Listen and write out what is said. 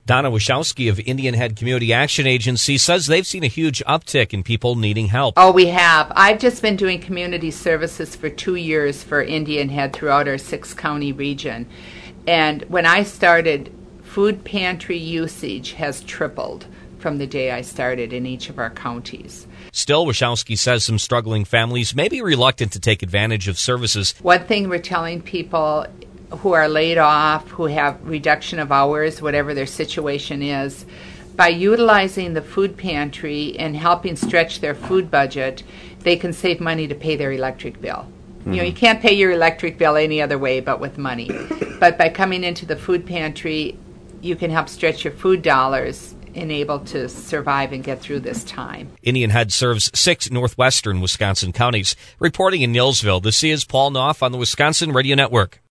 Donna Wachowski of Indian Head Community Action Agency says they've seen a huge uptick in people needing help. Oh, we have. I've just been doing community services for 2 years for Indian Head throughout our 6-county region. And when I started, food pantry usage has tripled from the day I started in each of our counties. Still, Wachowski says some struggling families may be reluctant to take advantage of services. One thing we're telling people who are laid off, who have reduction of hours, whatever their situation is, by utilizing the food pantry and helping stretch their food budget, they can save money to pay their electric bill. You know, you can't pay your electric bill any other way but with money. But by coming into the food pantry, you can help stretch your food dollars and able to survive and get through this time. Indian Head serves 6 northwestern Wisconsin counties. Reporting in Neillsville, this is Paul Knopf on the Wisconsin Radio Network.